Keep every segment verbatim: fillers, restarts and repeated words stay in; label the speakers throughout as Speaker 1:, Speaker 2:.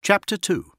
Speaker 1: Chapter two.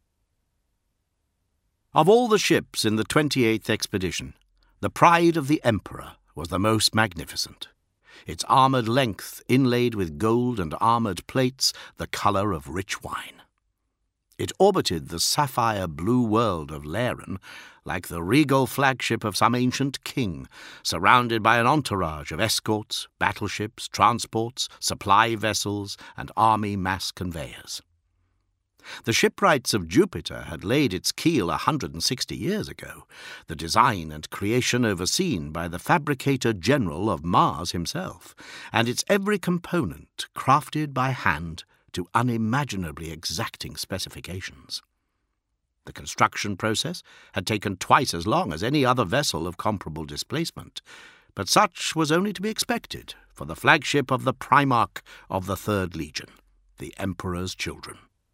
Speaker 1: Of all the ships in the twenty-eighth expedition, the Pride of the Emperor was the most magnificent, its armoured length inlaid with gold and armoured plates the colour of rich wine. It orbited the sapphire-blue world of Laren like the regal flagship of some ancient king, surrounded by an entourage of escorts, battleships, transports, supply vessels, and army mass conveyors. The shipwrights of Jupiter had laid its keel a hundred and sixty years ago, the design and creation overseen by the fabricator general of Mars himself, and its every component crafted by hand to unimaginably exacting specifications. The construction process had taken twice as long as any other vessel of comparable displacement, but such was only to be expected for the flagship of the Primarch of the Third Legion, the Emperor's Children.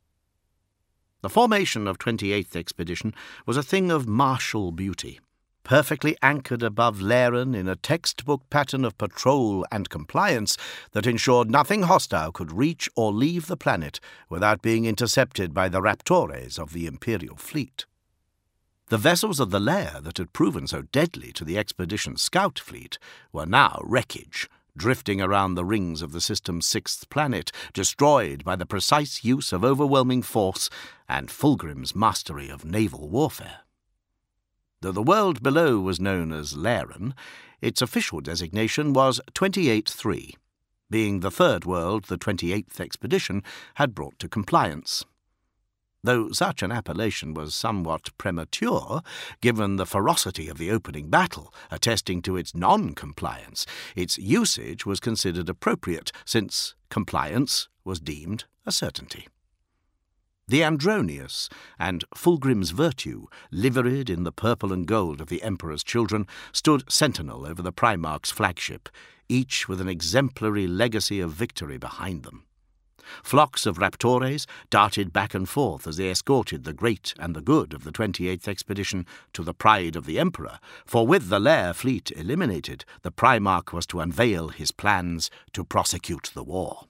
Speaker 1: The formation of twenty-eighth Expedition was a thing of martial beauty, perfectly anchored above Laren in a textbook pattern of patrol and compliance that ensured nothing hostile could reach or leave the planet without being intercepted by the Raptores of the Imperial fleet. The vessels of the lair that had proven so deadly to the expedition's scout fleet were now wreckage, drifting around the rings of the system's sixth planet, destroyed by the precise use of overwhelming force and Fulgrim's mastery of naval warfare. Though the world below was known as Laren, its official designation was twenty-eight three, being the third world the twenty-eighth expedition had brought to compliance. Though such an appellation was somewhat premature, given the ferocity of the opening battle, attesting to its non-compliance, its usage was considered appropriate, since compliance was deemed a certainty. The Andronius and Fulgrim's Virtue, liveried in the purple and gold of the Emperor's Children, stood sentinel over the Primarch's flagship, each with an exemplary legacy of victory behind them. Flocks of Raptores darted back and forth as they escorted the great and the good of the twenty-eighth expedition to the Pride of the Emperor, for with the Lair fleet eliminated, the Primarch was to unveil his plans to prosecute the war.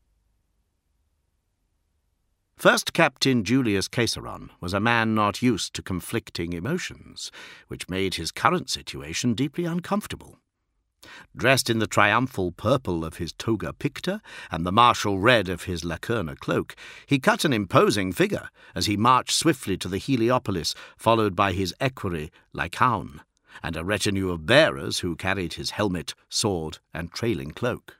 Speaker 1: First Captain Julius Caesaron was a man not used to conflicting emotions, which made his current situation deeply uncomfortable. Dressed in the triumphal purple of his toga picta and the martial red of his lacerna cloak, he cut an imposing figure as he marched swiftly to the Heliopolis, followed by his equerry Lycaon, and a retinue of bearers who carried his helmet, sword, and trailing cloak.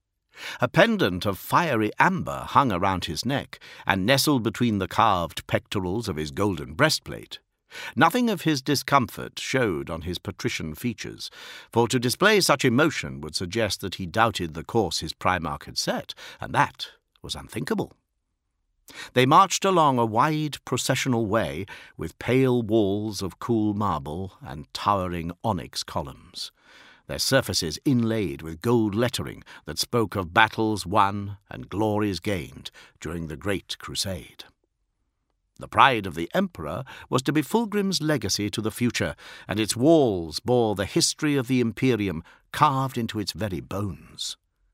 Speaker 1: A pendant of fiery amber hung around his neck and nestled between the carved pectorals of his golden breastplate. Nothing of his discomfort showed on his patrician features, for to display such emotion would suggest that he doubted the course his Primarch had set, and that was unthinkable. They marched along a wide processional way with pale walls of cool marble and towering onyx columns, their surfaces inlaid with gold lettering that spoke of battles won and glories gained during the Great Crusade. The Pride of the Emperor was to be Fulgrim's legacy to the future, and its walls bore the history of the Imperium carved into its very bones.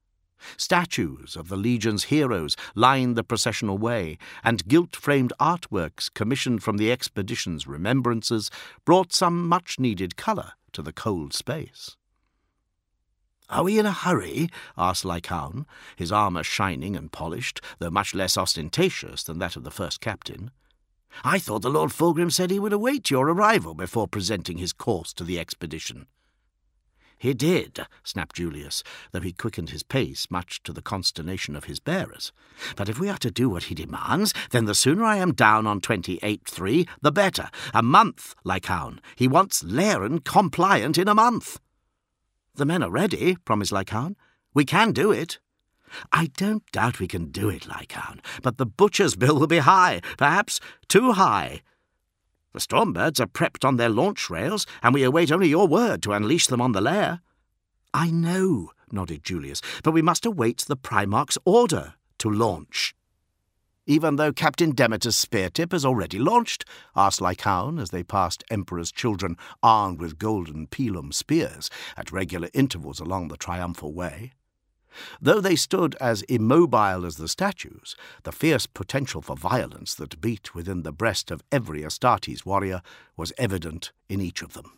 Speaker 1: Statues of the Legion's heroes lined the processional way, and gilt-framed artworks commissioned from the expedition's remembrances brought some much-needed colour to the cold space. "Are we in a hurry?" asked Lycaon, his armour shining and polished, though much less ostentatious than that of the first captain. "I thought the Lord Fulgrim said he would await your arrival before presenting his course to the expedition." "He did," snapped Julius, though he quickened his pace, much to the consternation of his bearers. "But if we are to do what he demands, then the sooner I am down on twenty-eight three, the better. A month, Lycaon. He wants Laren compliant in a month." "The men are ready," promised Lycaon. "We can do it." "I don't doubt we can do it, Lycaon, but the butcher's bill will be high, perhaps too high. The Stormbirds are prepped on their launch rails, and we await only your word to unleash them on the lair." "I know," nodded Julius, "but we must await the Primarch's order to launch." "Even though Captain Demeter's spear tip has already launched?" asked Lycaon as they passed Emperor's Children armed with golden pilum spears at regular intervals along the triumphal way. Though they stood as immobile as the statues, the fierce potential for violence that beat within the breast of every Astartes warrior was evident in each of them.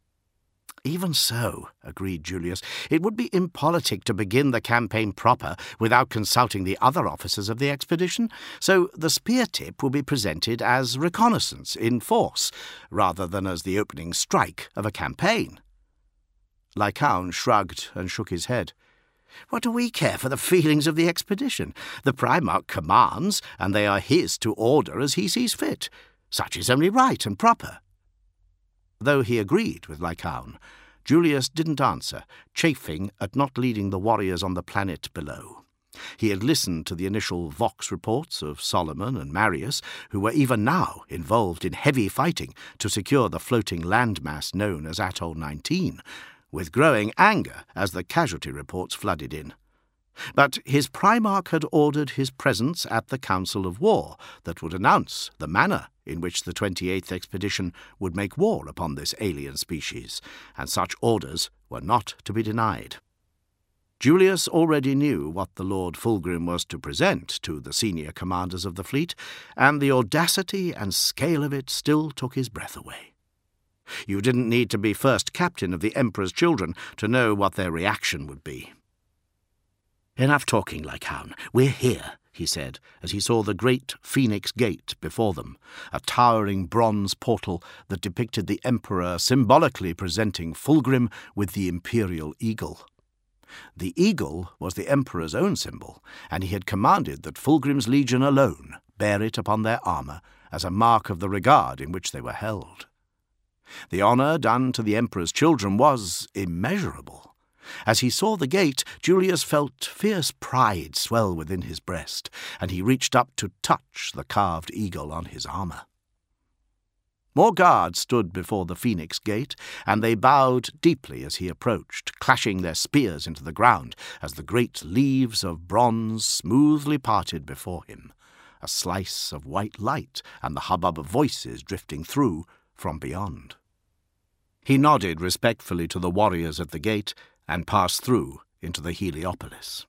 Speaker 1: "Even so," agreed Julius, "it would be impolitic to begin the campaign proper without consulting the other officers of the expedition, so the spear tip will be presented as reconnaissance in force, rather than as the opening strike of a campaign." Lycaon shrugged and shook his head. "What do we care for the feelings of the expedition? The Primarch commands, and they are his to order as he sees fit. Such is only right and proper." Though he agreed with Lycaon, Julius didn't answer, chafing at not leading the warriors on the planet below. He had listened to the initial Vox reports of Solomon and Marius, who were even now involved in heavy fighting to secure the floating landmass known as Atoll nineteen, with growing anger as the casualty reports flooded in. But his Primarch had ordered his presence at the Council of War that would announce the manner in which the twenty-eighth expedition would make war upon this alien species, and such orders were not to be denied. Julius already knew what the Lord Fulgrim was to present to the senior commanders of the fleet, and the audacity and scale of it still took his breath away. You didn't need to be first captain of the Emperor's children to know what their reaction would be. "Enough talking, Lycaon. We're here," he said, as he saw the great Phoenix Gate before them, a towering bronze portal that depicted the Emperor symbolically presenting Fulgrim with the imperial eagle. The eagle was the Emperor's own symbol, and he had commanded that Fulgrim's legion alone bear it upon their armour as a mark of the regard in which they were held. The honour done to the Emperor's children was immeasurable. As he saw the gate, Julius felt fierce pride swell within his breast, and he reached up to touch the carved eagle on his armour. More guards stood before the Phoenix Gate, and they bowed deeply as he approached, clashing their spears into the ground as the great leaves of bronze smoothly parted before him, a slice of white light and the hubbub of voices drifting through from beyond. He nodded respectfully to the warriors at the gate and passed through into the Heliopolis.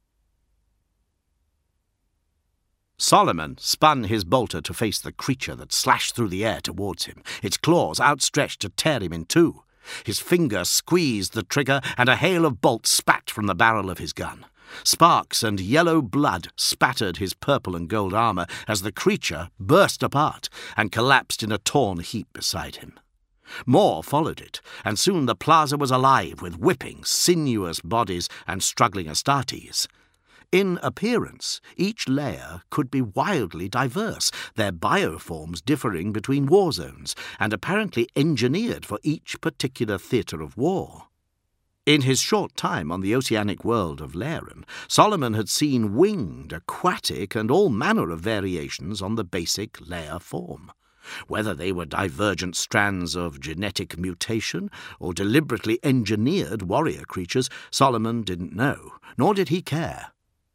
Speaker 1: Solomon spun his bolter to face the creature that slashed through the air towards him, its claws outstretched to tear him in two. His finger squeezed the trigger, and a hail of bolts spat from the barrel of his gun. Sparks and yellow blood spattered his purple and gold armour as the creature burst apart and collapsed in a torn heap beside him. More followed it, and soon the plaza was alive with whipping, sinuous bodies and struggling Astartes. In appearance, each layer could be wildly diverse, their bioforms differing between war zones, and apparently engineered for each particular theatre of war. In his short time on the oceanic world of Laren, Solomon had seen winged, aquatic, and all manner of variations on the basic layer form. Whether they were divergent strands of genetic mutation or deliberately engineered warrior creatures, Solomon didn't know, nor did he care.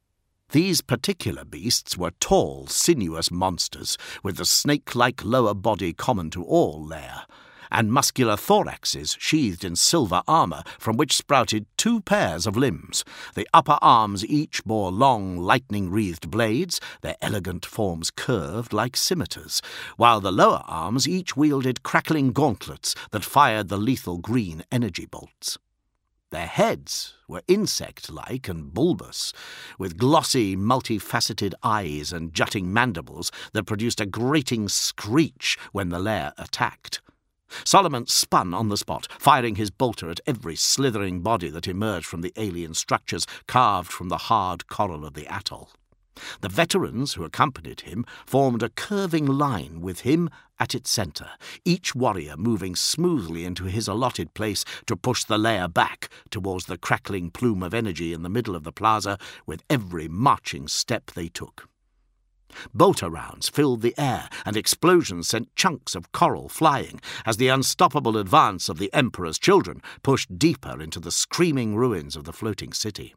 Speaker 1: These particular beasts were tall, sinuous monsters, with the snake-like lower body common to all layer, and muscular thoraxes sheathed in silver armour from which sprouted two pairs of limbs. The upper arms each bore long, lightning-wreathed blades, their elegant forms curved like scimitars, while the lower arms each wielded crackling gauntlets that fired the lethal green energy bolts. Their heads were insect-like and bulbous, with glossy, multifaceted eyes and jutting mandibles that produced a grating screech when the lair attacked. Solomon spun on the spot, firing his bolter at every slithering body that emerged from the alien structures carved from the hard coral of the atoll. The veterans who accompanied him formed a curving line with him at its centre, each warrior moving smoothly into his allotted place to push the layer back towards the crackling plume of energy in the middle of the plaza with every marching step they took. Bolter rounds filled the air, and explosions sent chunks of coral flying as the unstoppable advance of the Emperor's children pushed deeper into the screaming ruins of the floating city.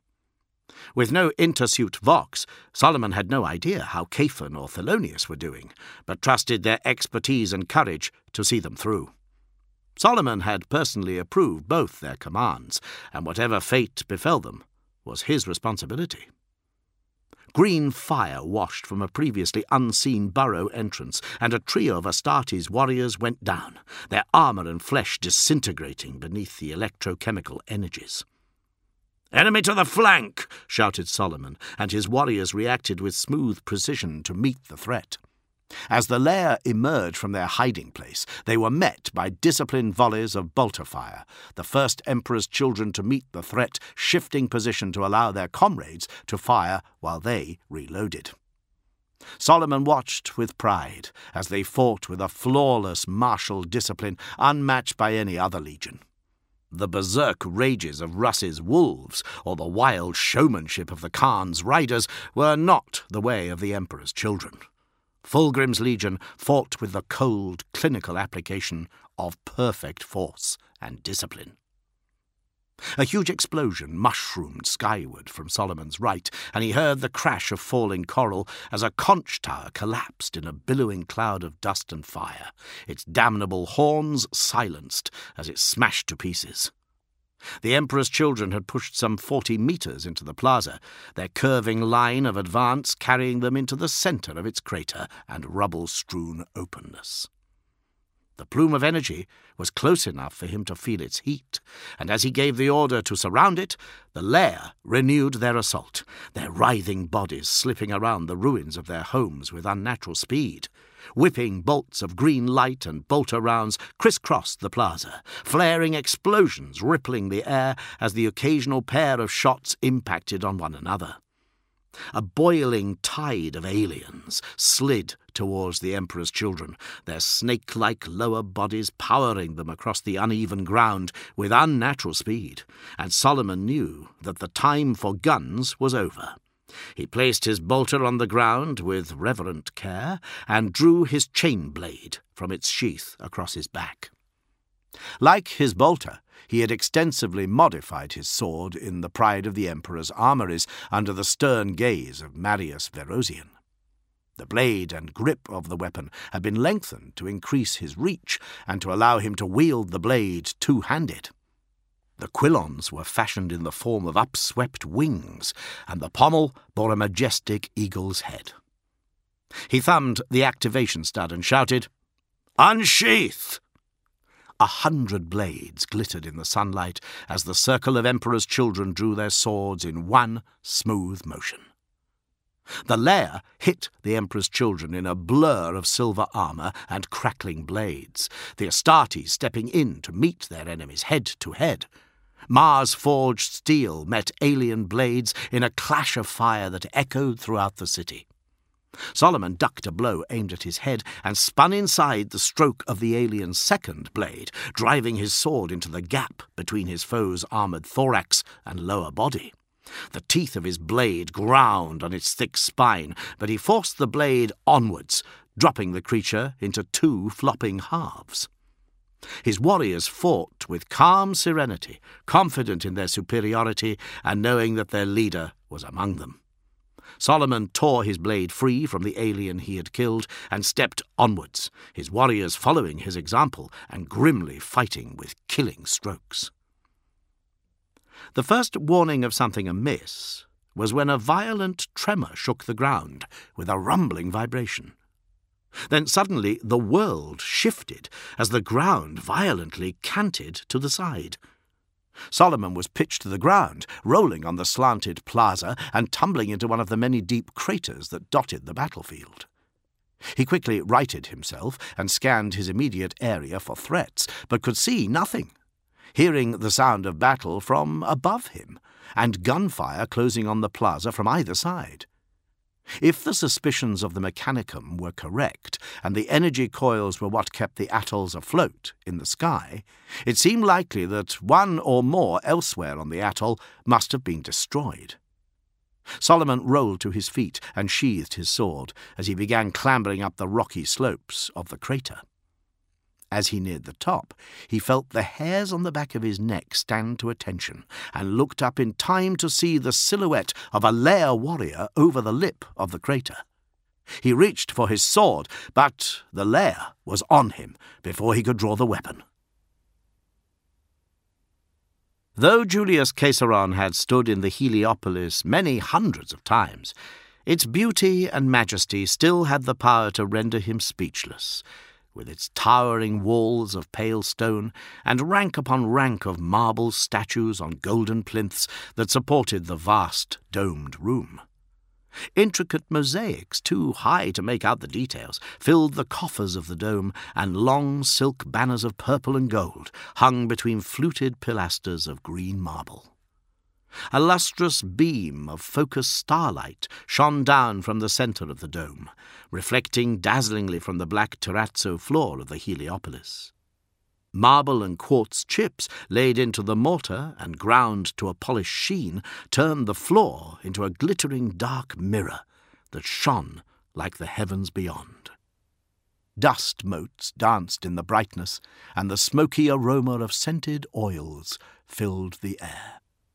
Speaker 1: With no intersuit Vox, Solomon had no idea how Caphan or Thelonious were doing, but trusted their expertise and courage to see them through. Solomon had personally approved both their commands, and whatever fate befell them, was his responsibility. Green fire washed from a previously unseen burrow entrance, and a trio of Astartes warriors went down, their armour and flesh disintegrating beneath the electrochemical energies. "Enemy to the flank!" shouted Solomon, and his warriors reacted with smooth precision to meet the threat. As the lair emerged from their hiding place, they were met by disciplined volleys of bolter fire, the first Emperor's children to meet the threat, shifting position to allow their comrades to fire while they reloaded. Solomon watched with pride as they fought with a flawless martial discipline unmatched by any other legion. The berserk rages of Russ's wolves, or the wild showmanship of the Khan's riders, were not the way of the Emperor's children. Fulgrim's legion fought with the cold, clinical application of perfect force and discipline. A huge explosion mushroomed skyward from Solomon's right, and he heard the crash of falling coral as a conch tower collapsed in a billowing cloud of dust and fire, its damnable horns silenced as it smashed to pieces. The Emperor's children had pushed some forty metres into the plaza, their curving line of advance carrying them into the centre of its crater and rubble-strewn openness. The plume of energy was close enough for him to feel its heat, and as he gave the order to surround it, the lair renewed their assault, their writhing bodies slipping around the ruins of their homes with unnatural speed. Whipping bolts of green light and bolter rounds crisscrossed the plaza, flaring explosions rippling the air as the occasional pair of shots impacted on one another. A boiling tide of aliens slid towards the Emperor's children, their snake-like lower bodies powering them across the uneven ground with unnatural speed, and Solomon knew that the time for guns was over. He placed his bolter on the ground with reverent care and drew his chain blade from its sheath across his back. Like his bolter, he had extensively modified his sword in the pride of the Emperor's armories under the stern gaze of Marius Verosian. The blade and grip of the weapon had been lengthened to increase his reach and to allow him to wield the blade two-handed. The quillons were fashioned in the form of upswept wings, and the pommel bore a majestic eagle's head. He thumbed the activation stud and shouted, "Unsheath!" A hundred blades glittered in the sunlight as the circle of Emperor's children drew their swords in one smooth motion. The lair hit the Emperor's children in a blur of silver armour and crackling blades, the Astartes stepping in to meet their enemies head to head. Mars-forged steel met alien blades in a clash of fire that echoed throughout the city. Solomon ducked a blow aimed at his head and spun inside the stroke of the alien's second blade, driving his sword into the gap between his foe's armoured thorax and lower body. The teeth of his blade ground on its thick spine, but he forced the blade onwards, dropping the creature into two flopping halves. His warriors fought with calm serenity, confident in their superiority and knowing that their leader was among them. Solomon tore his blade free from the alien he had killed and stepped onwards, his warriors following his example and grimly fighting with killing strokes. The first warning of something amiss was when a violent tremor shook the ground with a rumbling vibration. Then suddenly the world shifted as the ground violently canted to the side. Solomon was pitched to the ground, rolling on the slanted plaza and tumbling into one of the many deep craters that dotted the battlefield. He quickly righted himself and scanned his immediate area for threats, but could see nothing, hearing the sound of battle from above him, and gunfire closing on the plaza from either side. If the suspicions of the Mechanicum were correct, and the energy coils were what kept the atolls afloat in the sky, it seemed likely that one or more elsewhere on the atoll must have been destroyed. Solomon rolled to his feet and sheathed his sword as he began clambering up the rocky slopes of the crater. As he neared the top, he felt the hairs on the back of his neck stand to attention and looked up in time to see the silhouette of a lair warrior over the lip of the crater. He reached for his sword, but the lair was on him before he could draw the weapon. Though Julius Caesaron had stood in the Heliopolis many hundreds of times, its beauty and majesty still had the power to render him speechless, with its towering walls of pale stone and rank upon rank of marble statues on golden plinths that supported the vast domed room. Intricate mosaics, too high to make out the details, filled the coffers of the dome, and long silk banners of purple and gold hung between fluted pilasters of green marble. A lustrous beam of focused starlight shone down from the centre of the dome, reflecting dazzlingly from the black terrazzo floor of the Heliopolis. Marble and quartz chips laid into the mortar and ground to a polished sheen turned the floor into a glittering dark mirror that shone like the heavens beyond. Dust motes danced in the brightness, and the smoky aroma of scented oils filled the air.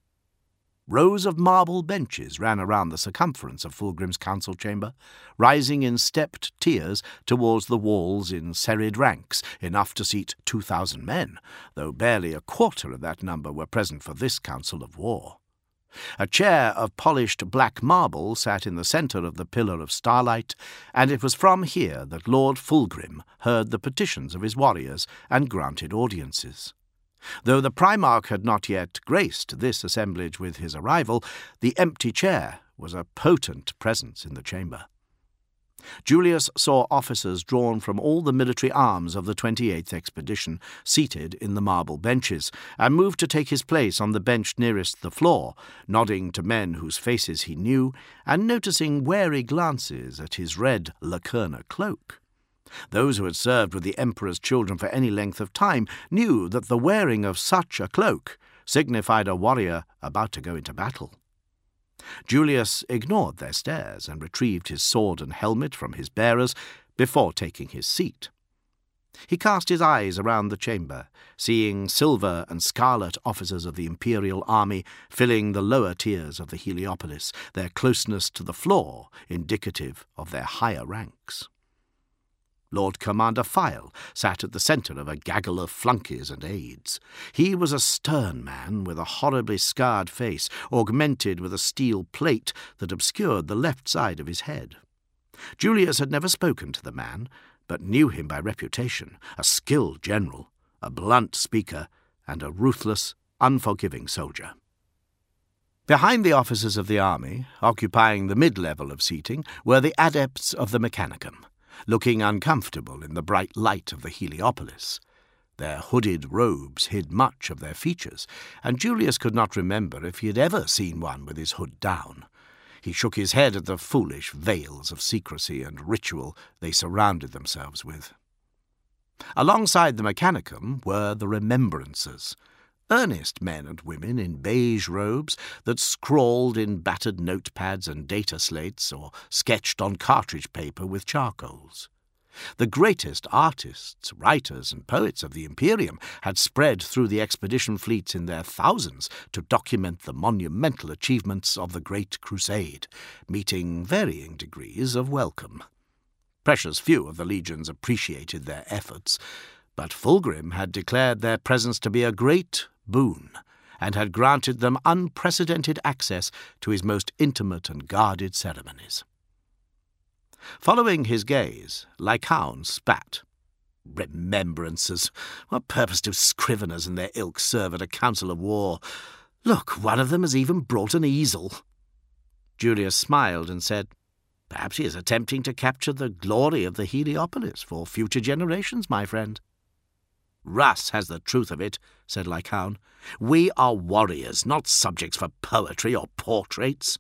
Speaker 1: Rows of marble benches ran around the circumference of Fulgrim's council chamber, rising in stepped tiers towards the walls in serried ranks, enough to seat two thousand men, though barely a quarter of that number were present for this council of war. A chair of polished black marble sat in the centre of the pillar of starlight, and it was from here that Lord Fulgrim heard the petitions of his warriors and granted audiences. Though the Primarch had not yet graced this assemblage with his arrival, the empty chair was a potent presence in the chamber. Julius saw officers drawn from all the military arms of the twenty-eighth expedition seated in the marble benches, and moved to take his place on the bench nearest the floor, nodding to men whose faces he knew, and noticing wary glances at his red lacquerna cloak. Those who had served with the Emperor's children for any length of time knew that the wearing of such a cloak signified a warrior about to go into battle. Julius ignored their stares and retrieved his sword and helmet from his bearers before taking his seat. He cast his eyes around the chamber, seeing silver and scarlet officers of the Imperial army filling the lower tiers of the Heliopolis, their closeness to the floor indicative of their higher ranks. Lord Commander File sat at the centre of a gaggle of flunkies and aides. He was a stern man with a horribly scarred face, augmented with a steel plate that obscured the left side of his head. Julius had never spoken to the man, but knew him by reputation, a skilled general, a blunt speaker, and a ruthless, unforgiving soldier. Behind the officers of the army, occupying the mid-level of seating, were the adepts of the Mechanicum, looking uncomfortable in the bright light of the Heliopolis. Their hooded robes hid much of their features, and Julius could not remember if he had ever seen one with his hood down. He shook his head at the foolish veils of secrecy and ritual they surrounded themselves with. Alongside the Mechanicum were the Remembrancers, earnest men and women in beige robes that scrawled in battered notepads and data slates or sketched on cartridge paper with charcoals. The greatest artists, writers, and poets of the Imperium had spread through the expedition fleets in their thousands to document the monumental achievements of the Great Crusade, meeting varying degrees of welcome. Precious few of the legions appreciated their efforts, but Fulgrim had declared their presence to be a great boon, and had granted them unprecedented access to his most intimate and guarded ceremonies. Following his gaze, Lycaon spat. Remembrancers! What purpose do scriveners and their ilk serve at a council of war? Look, one of them has even brought an easel. Julius smiled and said, "Perhaps he is attempting to capture the glory of the Heliopolis for future generations, my friend." "Russ has the truth of it," said Lycaon. "We are warriors, not subjects for poetry or portraits."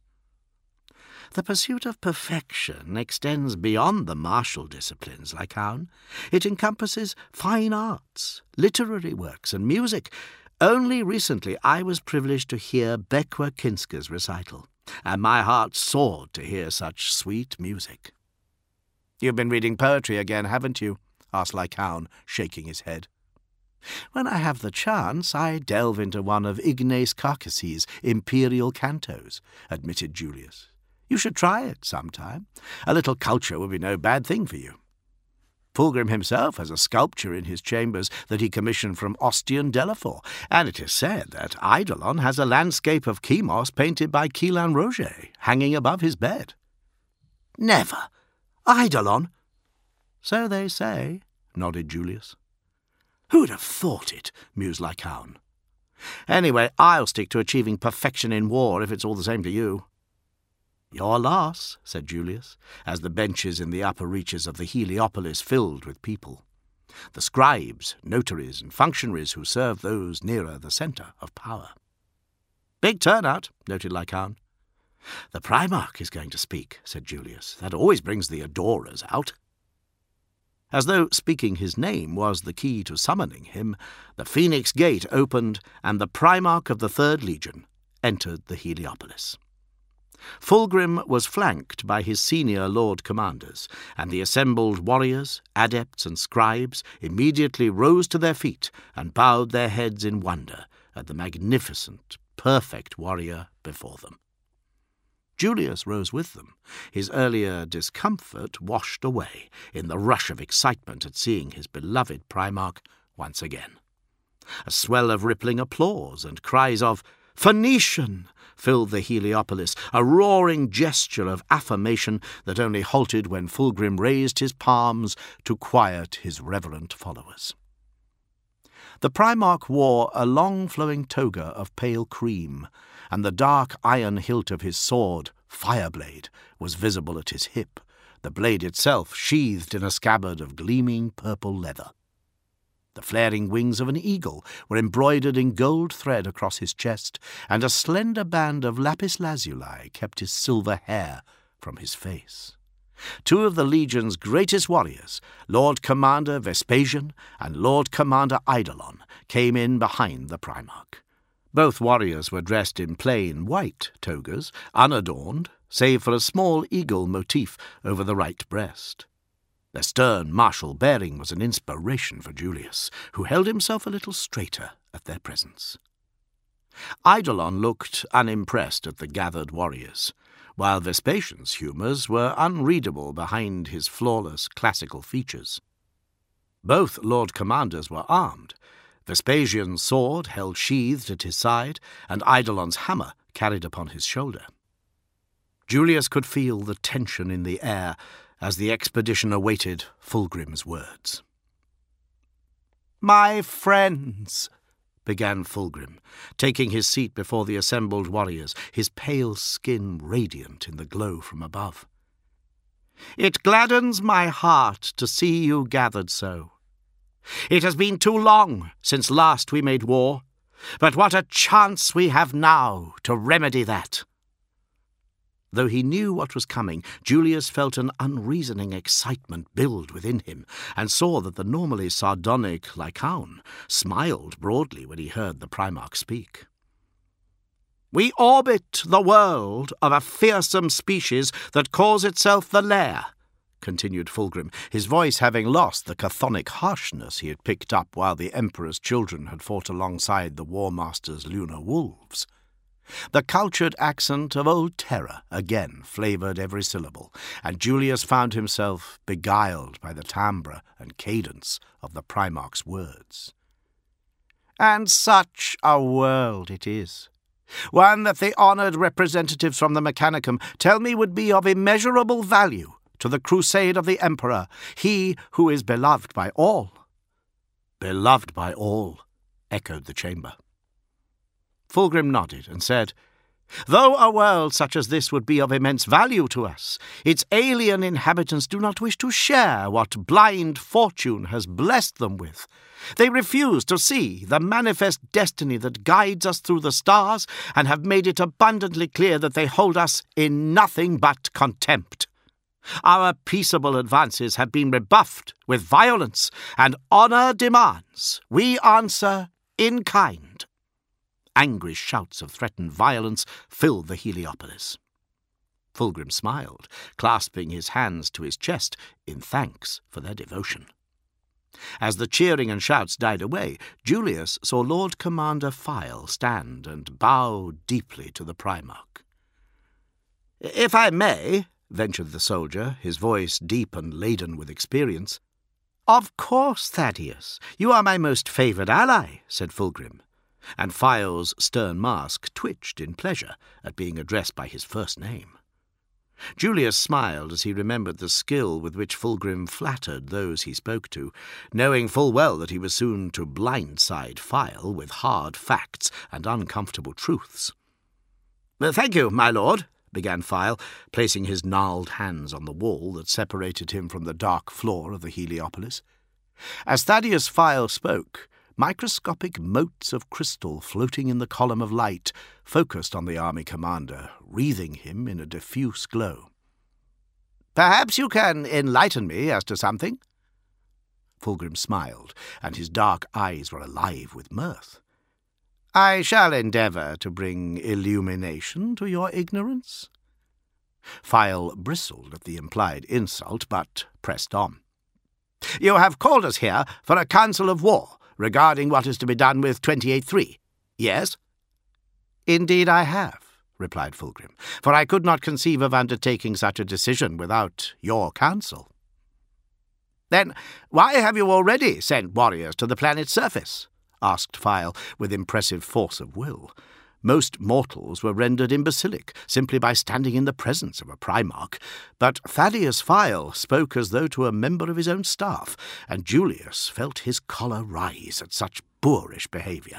Speaker 1: "The pursuit of perfection extends beyond the martial disciplines, Lycaon. It encompasses fine arts, literary works, and music. Only recently I was privileged to hear Bekwa Kinska's recital, and my heart soared to hear such sweet music." "You've been reading poetry again, haven't you?" asked Lycaon, shaking his head. "When I have the chance, I delve into one of Ignace Carcassie's imperial cantos," admitted Julius. "You should try it sometime. A little culture would be no bad thing for you." Fulgrim himself has a sculpture in his chambers that he commissioned from Ostian Delafor, and it is said that Eidolon has a landscape of Chemos painted by Keelan Roger, hanging above his bed. Never! Eidolon? So they say, nodded Julius. Who'd have thought it, mused Lycaon. Anyway, I'll stick to achieving perfection in war if it's all the same to you. Your loss, said Julius, as the benches in the upper reaches of the Heliopolis filled with people. The scribes, notaries, and functionaries who serve those nearer the centre of power. Big turnout, noted Lycaon. The Primarch is going to speak, said Julius. That always brings the adorers out. As though speaking his name was the key to summoning him, the Phoenix Gate opened, and the Primarch of the Third Legion entered the Heliopolis. Fulgrim was flanked by his senior Lord Commanders, and the assembled warriors, adepts, and scribes immediately rose to their feet and bowed their heads in wonder at the magnificent, perfect warrior before them. Julius rose with them, his earlier discomfort washed away in the rush of excitement at seeing his beloved Primarch once again. A swell of rippling applause and cries of "Phoenician!" filled the Heliopolis, a roaring gesture of affirmation that only halted when Fulgrim raised his palms to quiet his reverent followers. The Primarch wore a long flowing toga of pale cream, and the dark iron hilt of his sword, Fireblade, was visible at his hip, the blade itself sheathed in a scabbard of gleaming purple leather. The flaring wings of an eagle were embroidered in gold thread across his chest, and a slender band of lapis lazuli kept his silver hair from his face. Two of the Legion's greatest warriors, Lord Commander Vespasian and Lord Commander Eidolon, came in behind the Primarch. Both warriors were dressed in plain white togas, unadorned, save for a small eagle motif over the right breast. Their stern, martial bearing was an inspiration for Julius, who held himself a little straighter at their presence. Eidolon looked unimpressed at the gathered warriors, while Vespasian's humours were unreadable behind his flawless classical features. Both Lord Commanders were armed, Vespasian's sword held sheathed at his side, and Eidolon's hammer carried upon his shoulder. Julius could feel the tension in the air as the expedition awaited Fulgrim's words. "My friends," began Fulgrim, taking his seat before the assembled warriors, his pale skin radiant in the glow from above. "It gladdens my heart to see you gathered so. It has been too long since last we made war, but what a chance we have now to remedy that." Though he knew what was coming, Julius felt an unreasoning excitement build within him, and saw that the normally sardonic Lycaon smiled broadly when he heard the Primarch speak. "We orbit the world of a fearsome species that calls itself the Lair," continued Fulgrim, his voice having lost the chthonic harshness he had picked up while the Emperor's children had fought alongside the War Master's lunar wolves. The cultured accent of old terror again flavoured every syllable, and Julius found himself beguiled by the timbre and cadence of the Primarch's words. "And such a world it is, one that the honoured representatives from the Mechanicum tell me would be of immeasurable value to the crusade of the Emperor, he who is beloved by all." "Beloved by all," echoed the chamber. Fulgrim nodded and said, "Though a world such as this would be of immense value to us, its alien inhabitants do not wish to share what blind fortune has blessed them with. They refuse to see the manifest destiny that guides us through the stars, and have made it abundantly clear that they hold us in nothing but contempt. Our peaceable advances have been rebuffed with violence, and honour demands we answer in kind." Angry shouts of threatened violence filled the Heliopolis. Fulgrim smiled, clasping his hands to his chest in thanks for their devotion. As the cheering and shouts died away, Julius saw Lord Commander File stand and bow deeply to the Primarch. "If I may," ventured the soldier, his voice deep and laden with experience, "Of course, Thaddeus. You are my most favoured ally," said Fulgrim, and File's stern mask twitched in pleasure at being addressed by his first name. Julius smiled as he remembered the skill with which Fulgrim flattered those he spoke to, knowing full well that he was soon to blindside File with hard facts and uncomfortable truths. "Thank you, my lord," began File, placing his gnarled hands on the wall that separated him from the dark floor of the Heliopolis. As Thaddeus File spoke, microscopic motes of crystal floating in the column of light focused on the army commander, wreathing him in a diffuse glow. "Perhaps you can enlighten me as to something?" Fulgrim smiled, and his dark eyes were alive with mirth. "I shall endeavour to bring illumination to your ignorance." File bristled at the implied insult, but pressed on. "You have called us here for a council of war regarding what is to be done with twenty-eight three, yes?" "Indeed I have," replied Fulgrim, "for I could not conceive of undertaking such a decision without your counsel." "Then why have you already sent warriors to the planet's surface?" asked File with impressive force of will. Most mortals were rendered imbecilic simply by standing in the presence of a Primarch, but Thaddeus File spoke as though to a member of his own staff, and Julius felt his choler rise at such boorish behaviour.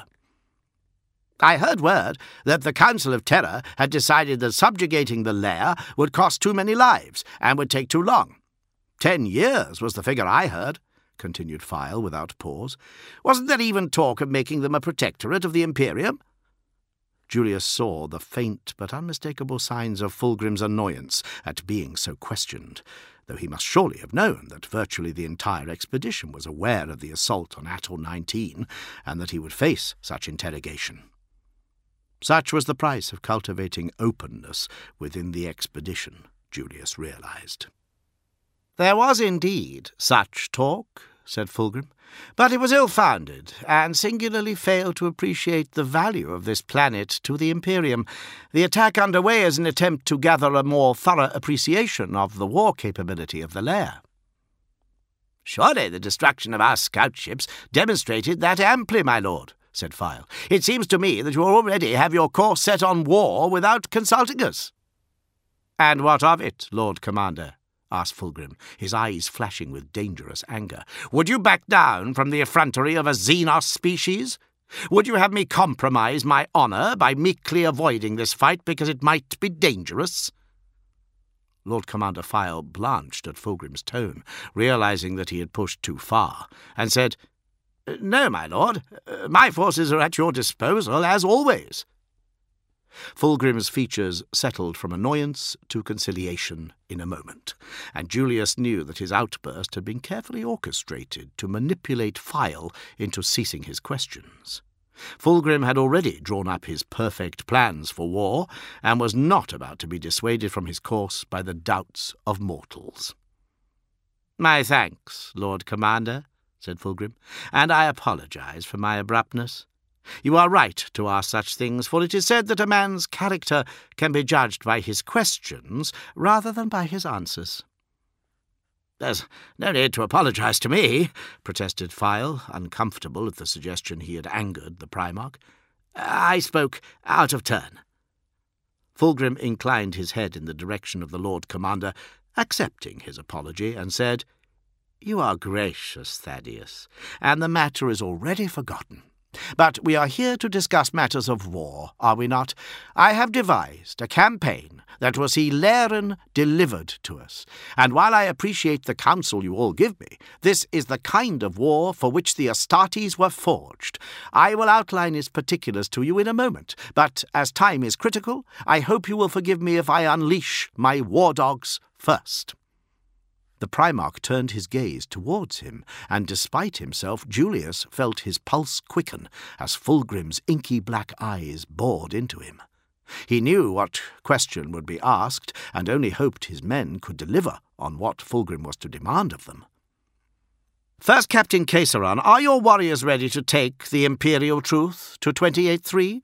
Speaker 1: "I heard word that the Council of Terror had decided that subjugating the lair would cost too many lives and would take too long. Ten years was the figure I heard," continued File without pause. "Wasn't there even talk of making them a protectorate of the Imperium?" Julius saw the faint but unmistakable signs of Fulgrim's annoyance at being so questioned, though he must surely have known that virtually the entire expedition was aware of the assault on Atoll nineteen, and that he would face such interrogation. Such was the price of cultivating openness within the expedition, Julius realized. "There was indeed such talk," said Fulgrim, "but it was ill-founded, and singularly failed to appreciate the value of this planet to the Imperium. The attack underway is an attempt to gather a more thorough appreciation of the war capability of the lair." "Surely the destruction of our scout ships demonstrated that amply, my lord," said File. "It seems to me that you already have your course set on war without consulting us." "And what of it, Lord Commander?" asked Fulgrim, his eyes flashing with dangerous anger. "Would you back down from the effrontery of a Xenos species? Would you have me compromise my honour by meekly avoiding this fight because it might be dangerous?" Lord Commander File blanched at Fulgrim's tone, realizing that he had pushed too far, and said, "No, my lord. My forces are at your disposal, as always." Fulgrim's features settled from annoyance to conciliation in a moment, and Julius knew that his outburst had been carefully orchestrated to manipulate File into ceasing his questions. Fulgrim had already drawn up his perfect plans for war, and was not about to be dissuaded from his course by the doubts of mortals. "My thanks, Lord Commander," said Fulgrim, "and I apologize for my abruptness. You are right to ask such things, for it is said that a man's character can be judged by his questions rather than by his answers." "There's no need to apologize to me," protested File, uncomfortable at the suggestion he had angered the Primarch. "I spoke out of turn." Fulgrim inclined his head in the direction of the Lord Commander, accepting his apology, and said, "You are gracious, Thaddeus, and the matter is already forgotten. But we are here to discuss matters of war, are we not? I have devised a campaign that will see Laren delivered to us, and while I appreciate the counsel you all give me, this is the kind of war for which the Astartes were forged. I will outline its particulars to you in a moment, but as time is critical, I hope you will forgive me if I unleash my war dogs first." The Primarch turned his gaze towards him, and despite himself, Julius felt his pulse quicken as Fulgrim's inky black eyes bored into him. He knew what question would be asked, and only hoped his men could deliver on what Fulgrim was to demand of them. "First Captain Caesaron, are your warriors ready to take the Imperial truth to twenty-eight three?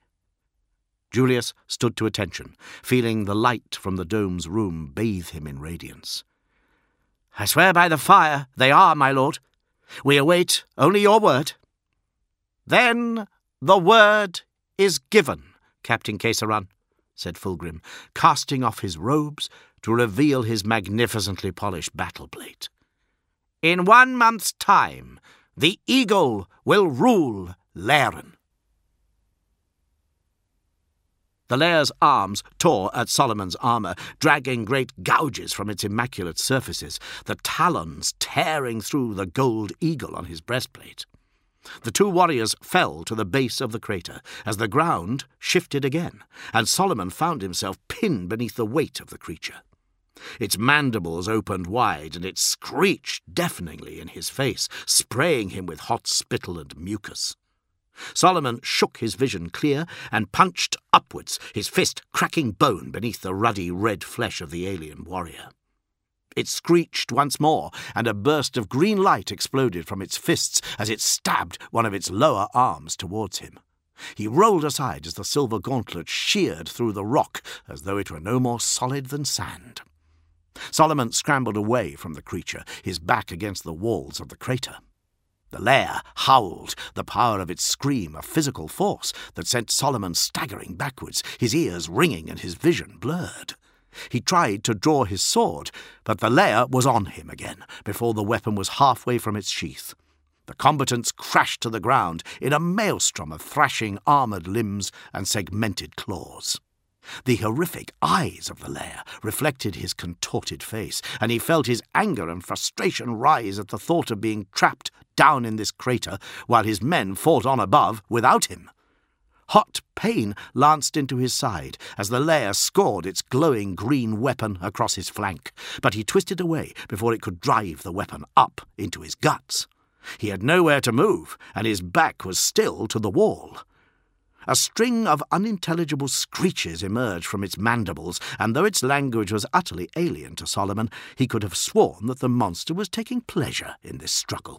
Speaker 1: Julius stood to attention, feeling the light from the dome's room bathe him in radiance. "I swear by the fire they are, my lord," We await only your word." "Then the word is given, Captain Caesarun," said Fulgrim, casting off his robes to reveal his magnificently polished battle plate. "In one month's time, the eagle will rule Laren." The lair's arms tore at Solomon's armour, dragging great gouges from its immaculate surfaces, the talons tearing through the gold eagle on his breastplate. The two warriors fell to the base of the crater as the ground shifted again, and Solomon found himself pinned beneath the weight of the creature. Its mandibles opened wide, and it screeched deafeningly in his face, spraying him with hot spittle and mucus. Solomon shook his vision clear and punched upwards, his fist cracking bone beneath the ruddy red flesh of the alien warrior. It screeched once more, and a burst of green light exploded from its fists as it stabbed one of its lower arms towards him. He rolled aside as the silver gauntlet sheared through the rock as though it were no more solid than sand. Solomon scrambled away from the creature, his back against the walls of the crater. The lair howled, the power of its scream a physical force that sent Solomon staggering backwards, his ears ringing and his vision blurred. He tried to draw his sword, but the lair was on him again before the weapon was halfway from its sheath. The combatants crashed to the ground in a maelstrom of thrashing armoured limbs and segmented claws. The horrific eyes of the lair reflected his contorted face, and he felt his anger and frustration rise at the thought of being trapped down in this crater while his men fought on above without him. Hot pain lanced into his side as the lair scored its glowing green weapon across his flank, but he twisted away before it could drive the weapon up into his guts. He had nowhere to move, and his back was still to the wall. A string of unintelligible screeches emerged from its mandibles, and though its language was utterly alien to Solomon, he could have sworn that the monster was taking pleasure in this struggle.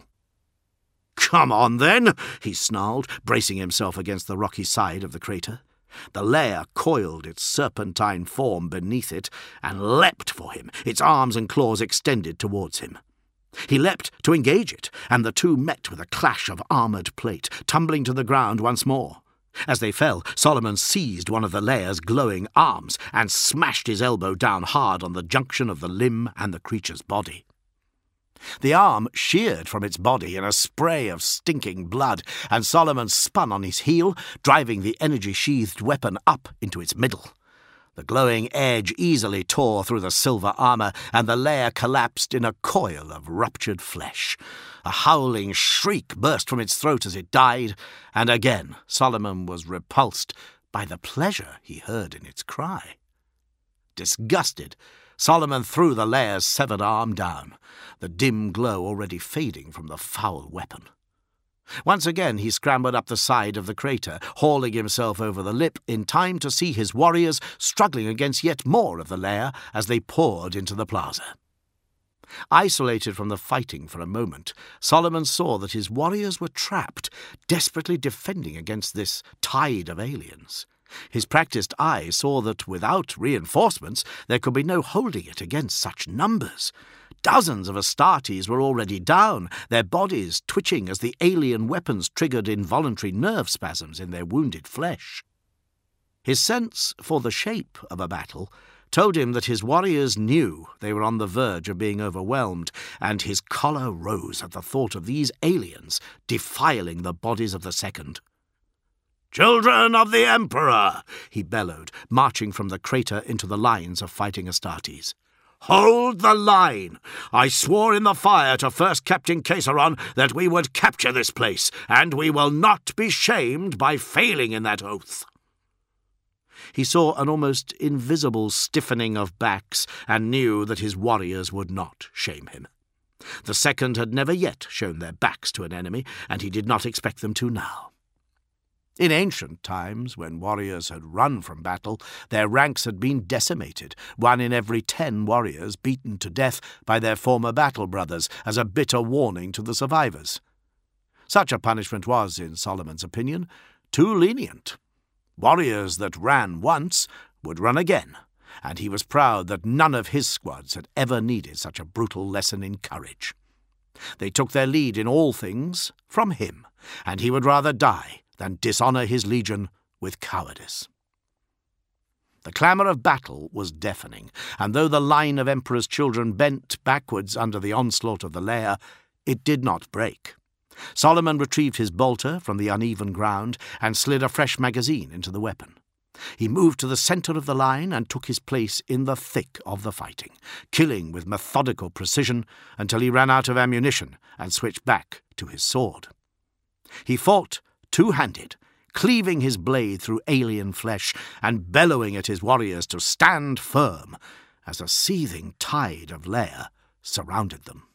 Speaker 1: "Come on, then," he snarled, bracing himself against the rocky side of the crater. The lair coiled its serpentine form beneath it and leapt for him, its arms and claws extended towards him. He leapt to engage it, and the two met with a clash of armoured plate, tumbling to the ground once more. As they fell, Solomon seized one of the lair's glowing arms and smashed his elbow down hard on the junction of the limb and the creature's body. The arm sheared from its body in a spray of stinking blood, and Solomon spun on his heel, driving the energy-sheathed weapon up into its middle. The glowing edge easily tore through the silver armour, and the lair collapsed in a coil of ruptured flesh. A howling shriek burst from its throat as it died, and again Solomon was repulsed by the pleasure he heard in its cry. Disgusted, Solomon threw the lair's severed arm down, the dim glow already fading from the foul weapon. Once again he scrambled up the side of the crater, hauling himself over the lip in time to see his warriors struggling against yet more of the lair as they poured into the plaza. Isolated from the fighting for a moment, Solomon saw that his warriors were trapped, desperately defending against this tide of aliens. His practised eye saw that without reinforcements there could be no holding it against such numbers. Dozens of Astartes were already down, their bodies twitching as the alien weapons triggered involuntary nerve spasms in their wounded flesh. His sense for the shape of a battle told him that his warriors knew they were on the verge of being overwhelmed, and his choler rose at the thought of these aliens defiling the bodies of the second. "Children of the Emperor!" he bellowed, marching from the crater into the lines of fighting Astartes. "Hold the line! I swore in the fire to first Captain Caesarun that we would capture this place, and we will not be shamed by failing in that oath." He saw an almost invisible stiffening of backs and knew that his warriors would not shame him. The second had never yet shown their backs to an enemy, and he did not expect them to now. In ancient times, when warriors had run from battle, their ranks had been decimated, one in every ten warriors beaten to death by their former battle brothers as a bitter warning to the survivors. Such a punishment was, in Solomon's opinion, too lenient. Warriors that ran once would run again, and he was proud that none of his squads had ever needed such a brutal lesson in courage. They took their lead in all things from him, and he would rather die than dishonour his legion with cowardice. The clamour of battle was deafening, and though the line of Emperor's children bent backwards under the onslaught of the lair, it did not break. Solomon retrieved his bolter from the uneven ground and slid a fresh magazine into the weapon. He moved to the centre of the line and took his place in the thick of the fighting, killing with methodical precision until he ran out of ammunition and switched back to his sword. He fought two-handed, cleaving his blade through alien flesh and bellowing at his warriors to stand firm as a seething tide of lair surrounded them.